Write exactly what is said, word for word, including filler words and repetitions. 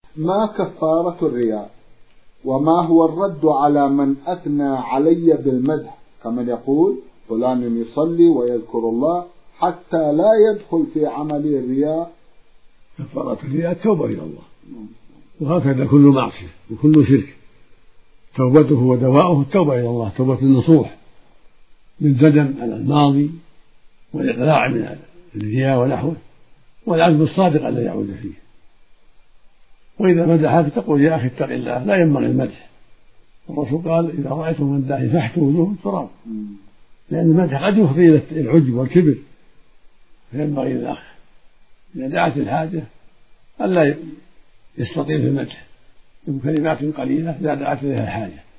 ما كفارة الرياء؟ وما هو الرد على من أثنى علي بالمدح كمن يقول فلان يصلي ويذكر الله حتى لا يدخل في عمل الرياء؟ كفارة الرياء التوبة إلى الله، وهكذا كل معصية وكل شرك توبته ودواؤه التوبة إلى الله، توبة النصوح بالندم على الماضي والإقلاع من الرياء ونحوه والعزم الصادق ألا يعود فيه. وإذا مدحك تقول يا أخي اتق الله، لا ينبغي المدح. الرسول قال إذا رأيتم من داعي فاحتوا وجوه التراب، لأن المدح قد يفضي إلى العجب والكبر، فينبغي للأخ إذا دعت الحاجة ألا يستطيل في المدح بكلمات قليلة إذا دعت إليها الحاجة.